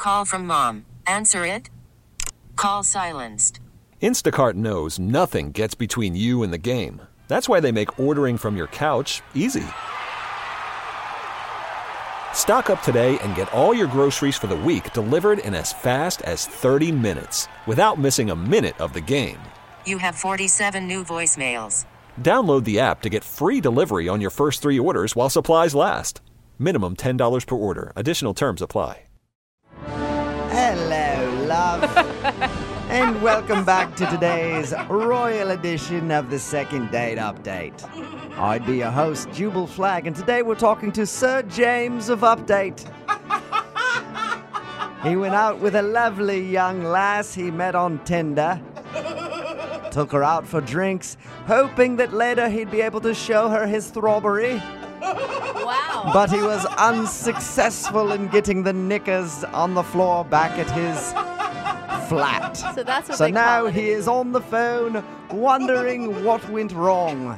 Call from mom. Answer it. Call silenced. Instacart knows nothing gets between you and the game. That's why they make ordering from your couch easy. Stock up today and get all your groceries for the week delivered in as fast as 30 minutes without missing a minute of the game. You have 47 new voicemails. Download the app to get free delivery on your first 3 orders while supplies last. Minimum $10 per order. Additional terms apply. Hello, love. And welcome back to today's royal edition of the Second Date Update. I'd be your host, Jubal Flagg, and today we're talking to Sir James of Update. He went out with a lovely young lass he met on Tinder. Took her out for drinks, hoping that later he'd be able to show her his throbbery. Wow. But he was unsuccessful in getting the knickers on the floor back at his flat. So that's what So they now call it. he is on the phone wondering what went wrong.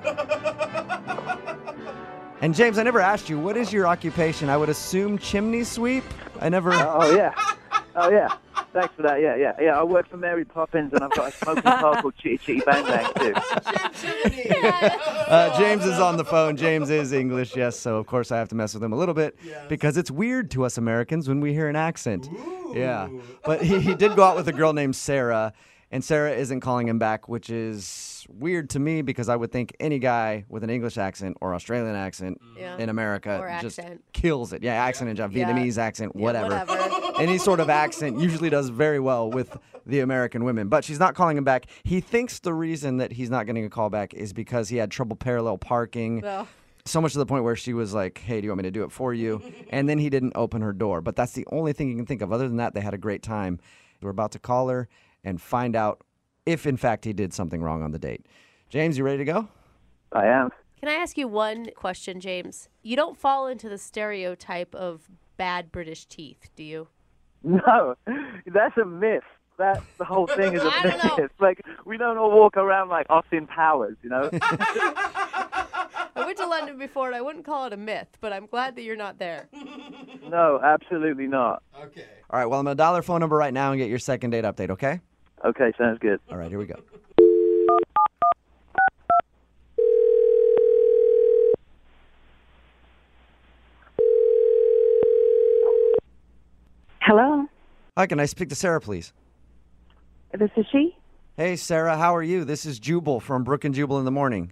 And James, I never asked you, what is your occupation? I would assume chimney sweep? I never... Oh, yeah. Thanks for that. Yeah. I work for Mary Poppins, and I've got a smoking car called Chitty Chitty Bang Bang, too. James is on the phone. James is English, yes, so of course I have to mess with him a little bit because it's weird to us Americans when we hear an accent. Ooh. Yeah. But he did go out with a girl named Sarah, and Sarah isn't calling him back, which is weird to me because I would think any guy with an English accent or Australian accent in America Or just accent. kills it. Yeah, accent and Vietnamese accent, whatever. Whatever. Any sort of accent usually does very well with the American women. But she's not calling him back. He thinks the reason that he's not getting a call back is because he had trouble parallel parking. Well, So much to the point where she was like, hey, do you want me to do it for you? And then he didn't open her door. But that's the only thing you can think of. Other than that, they had a great time. We're about to call her and find out if, in fact, he did something wrong on the date. James, you ready to go? I am. can I ask you one question, James? You don't fall into the stereotype of bad British teeth, do you? No, that's a myth. That the whole thing is a I don't know. myth. Like, we don't all walk around like Austin Powers, you know? I went to London before, and I wouldn't call it a myth, but I'm glad that you're not there. No, absolutely not. Okay. All right, well, I'm going to dial her phone number right now and get your second date update, okay? Okay, sounds good. All right, here we go. Hello, Hi, can I speak to Sarah, please? this is she. Hey, Sarah, how are you? This is Jubal from Brook and Jubal in the Morning.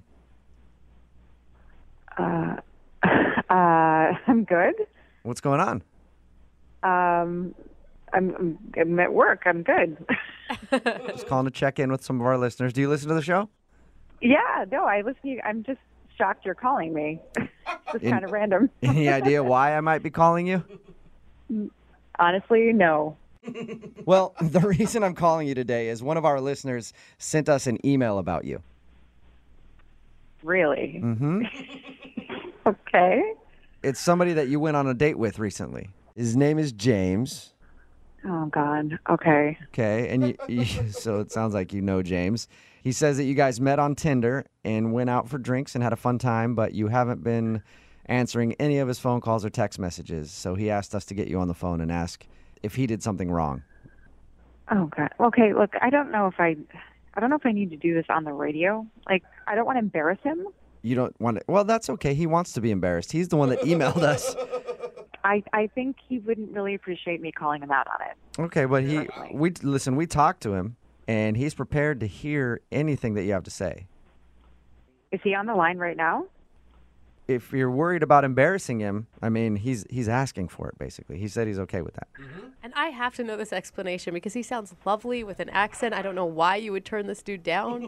I'm good. What's going on? I'm at work. I'm good. Just calling to check in with some of our listeners. Do you listen to the show? Yeah, no, I listen to you. I'm just shocked you're calling me. It's kind of random. Any idea why I might be calling you? Honestly, no. Well, the reason I'm calling you today is one of our listeners sent us an email about you. Really? Mm-hmm. Okay. It's somebody that you went on a date with recently. His name is James. Oh, God. Okay. Okay, and so it sounds like you know James. He says that you guys met on Tinder and went out for drinks and had a fun time, but you haven't been answering any of his phone calls or text messages. So he asked us to get you on the phone and ask if he did something wrong. Oh, God. Okay, look, I don't know if I need to do this on the radio. Like, I don't want to embarrass him. You don't want to... Well, that's okay. He wants to be embarrassed. He's the one that emailed us. I think he wouldn't really appreciate me calling him out on it. Okay, but we talked to him, and he's prepared to hear anything that you have to say. Is he on the line right now? If you're worried about embarrassing him, I mean, he's asking for it, basically. He said he's okay with that. And I have to know this explanation because he sounds lovely with an accent. I don't know why you would turn this dude down.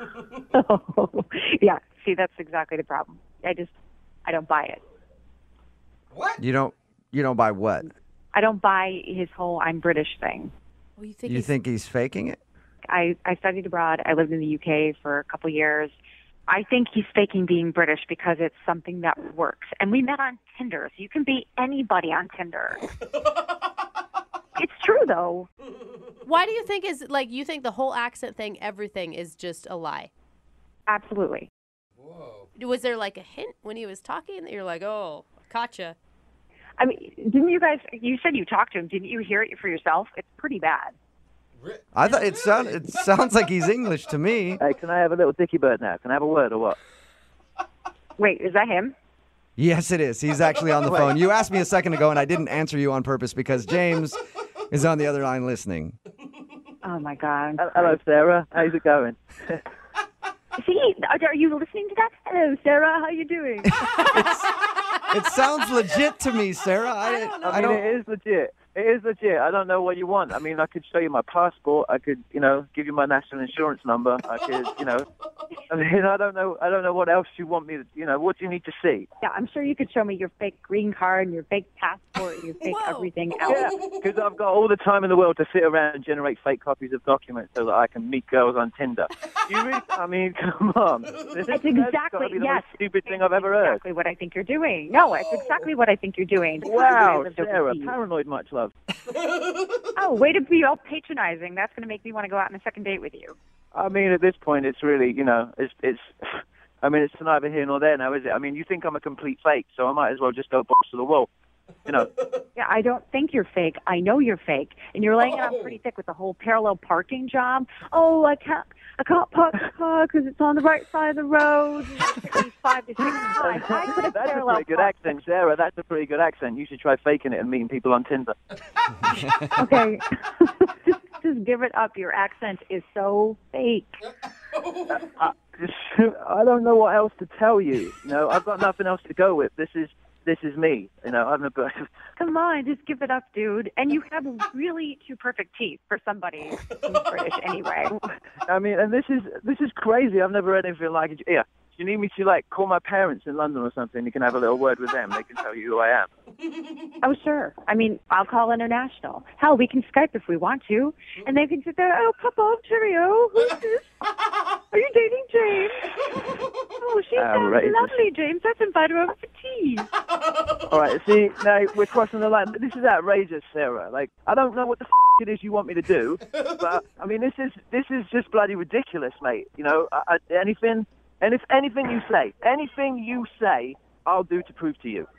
Yeah, see, that's exactly the problem. I don't buy it. What? You don't buy what? I don't buy his whole I'm British thing. Well, you You think he's faking it? I studied abroad. I lived in the UK for a couple years. I think he's faking being British because it's something that works. And we met on Tinder, so you can be anybody on Tinder. It's true, though. Why do you think you think the whole accent thing, everything is just a lie? Absolutely. Whoa. Was there like a hint when he was talking that you're like, oh, gotcha? I mean, didn't you guys? You said you talked to him. Didn't you hear it for yourself? It's pretty bad. I thought it sounds like he's English to me. Hey, can I have a little dicky bird now? Can I have a word or what? Wait, is that him? Yes, it is. He's actually on the phone. You asked me a second ago, and I didn't answer you on purpose because James is on the other line listening. Oh my God. Hello, Sarah. How's it going? See, are you listening to that? Hello, Sarah. How you doing? It sounds legit to me, Sarah. I don't. It is legit. It is legit. I don't know what you want. I mean, I could show you my passport. I could, give you my national insurance number. I could, I mean, I don't know what else you want me to, what do you need to see? Yeah, I'm sure you could show me your fake green card and your fake passport and your fake everything else. Yeah, because I've got all the time in the world to sit around and generate fake copies of documents so that I can meet girls on Tinder. You really, I mean, come on. That's exactly, the most stupid thing I've ever heard. Exactly what I think you're doing. No, it's exactly what I think you're doing. Wow, Sarah, paranoid much love. Oh, way to be all patronizing. That's going to make me want to go out on a second date with you. I mean, at this point, it's really, it's I mean, it's neither here nor there now, is it? I mean, you think I'm a complete fake, so I might as well just go balls to the wall, Yeah, I don't think you're fake. I know you're fake. And you're laying it on pretty thick with the whole parallel parking job. Oh, I can't park the car because it's on the right side of the road. At least 5 to 6 times. I could have That's a parallel pretty good parked. accent, Sarah. That's a pretty good accent. You should try faking it and meeting people on Tinder. Okay. just give it up. Your accent is so fake. I don't know what else to tell you. I've got nothing else to go with. This is me. I'm a Come on, just give it up, dude. And you have really two perfect teeth for somebody who's British anyway. I mean, and this is crazy. I've never heard anything like it. Yeah. Do you need me to call my parents in London or something? You can have a little word with them. They can tell you who I am. Oh, sure. I mean, I'll call international. Hell, we can Skype if we want to. And they can sit there, oh, Papa, cheerio. Who's this? Are you dating James? Oh, she sounds lovely, James. Let's invite her over for tea. All right, see, now we're crossing the line. This is outrageous, Sarah. I don't know what the it is you want me to do, but, I mean, this is just bloody ridiculous, mate. Anything you say, I'll do to prove to you.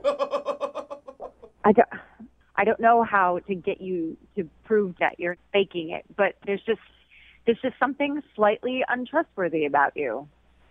I don't know how to get you to prove that you're faking it, but there's just something slightly untrustworthy about you.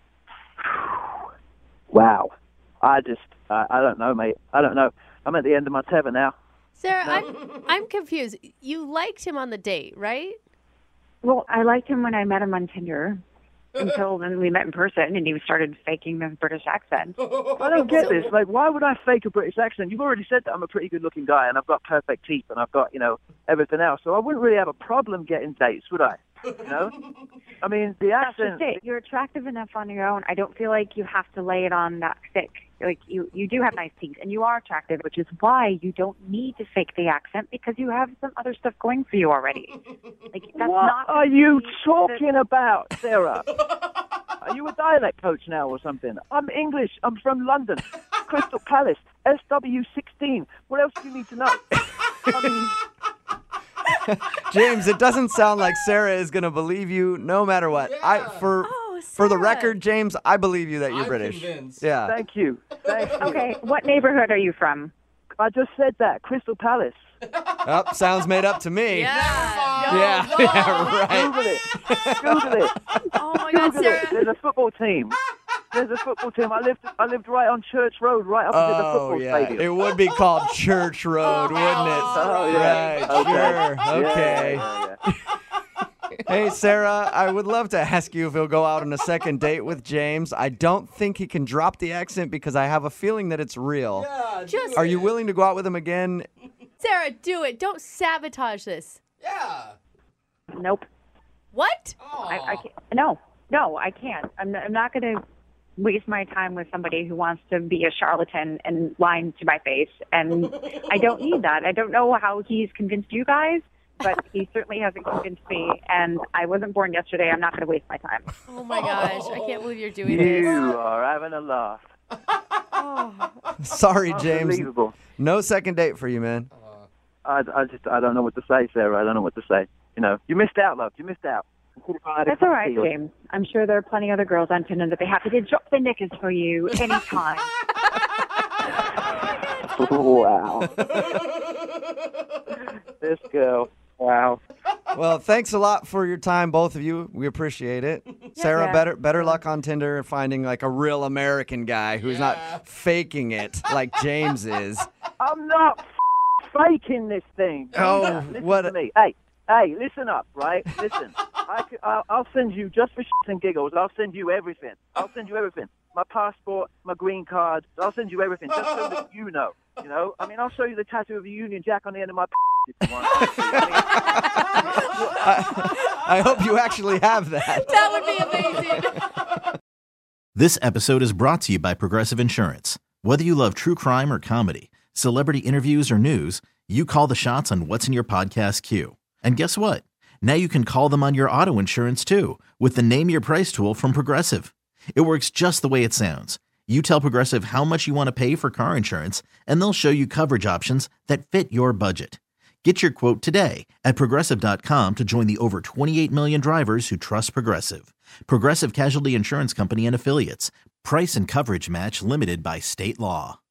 Wow. I don't know, mate. I don't know. I'm at the end of my tether now. Sarah, I'm confused. You liked him on the date, right? Well, I liked him when I met him on Tinder. Until then we met in person and he started faking the British accent. I don't get this. Why would I fake a British accent? You've already said that I'm a pretty good-looking guy and I've got perfect teeth and I've got, everything else. So I wouldn't really have a problem getting dates, would I? I mean, the accent... That's just it. You're attractive enough on your own. I don't feel like you have to lay it on that thick. You do have nice teeth and you are attractive, which is why you don't need to fake the accent because you have some other stuff going for you already. What are you talking about, Sarah? Are you a dialect coach now or something? I'm English. I'm from London. Crystal Palace. SW16. What else do you need to know? I mean... James, it doesn't sound like Sarah is going to believe you no matter what. Yeah. For the record, James, I believe you that you're British. Convinced. Yeah. Thank you. Okay, what neighborhood are you from? I just said that. Crystal Palace. Oh, sounds made up to me. Yeah. Yeah, right. Google it. Google it. Oh my God, Google Sarah. it. There's a football team. I lived right on Church Road, right opposite the football stadium. It would be called Church Road, wouldn't it? Oh, yeah. Right, sure. Yeah, Okay. yeah. Hey, Sarah, I would love to ask you if he'll go out on a second date with James. I don't think he can drop the accent because I have a feeling that it's real. Just Are you willing to go out with him again? Sarah, do it. Don't sabotage this. Yeah. Nope. What? I can't. No, I can't. I'm not going to waste my time with somebody who wants to be a charlatan and lying to my face. And I don't need that. I don't know how he's convinced you guys, but he certainly hasn't convinced me. And I wasn't born yesterday. I'm not going to waste my time. Oh my gosh, I can't believe you're doing this. You are having a laugh. Sorry, James. Unbelievable. No second date for you, man. I don't know what to say, Sarah. I don't know what to say. You missed out, love. You missed out. That's all right, James. I'm sure there are plenty of other girls on Tinder that be happy to drop their knickers for you anytime. Wow. This girl. Wow. Well, thanks a lot for your time, both of you. We appreciate it. Sarah, Yeah. better luck on Tinder and finding like a real American guy who's not faking it like James is. I'm not faking this thing. Oh, listen what to a- me. Hey, listen up, right? Listen. I'll send you, just for shits and giggles, I'll send you everything. My passport, my green card. I'll send you everything, just so that you know. You know? I mean, I'll show you the tattoo of the Union Jack on the end of my if you want. I hope you actually have that. That would be amazing. This episode is brought to you by Progressive Insurance. Whether you love true crime or comedy, celebrity interviews or news, you call the shots on what's in your podcast queue. And guess what? Now you can call them on your auto insurance too with the Name Your Price tool from Progressive. It works just the way it sounds. You tell Progressive how much you want to pay for car insurance, and they'll show you coverage options that fit your budget. Get your quote today at Progressive.com to join the over 28 million drivers who trust Progressive. Progressive Casualty Insurance Company and Affiliates. Price and coverage match limited by state law.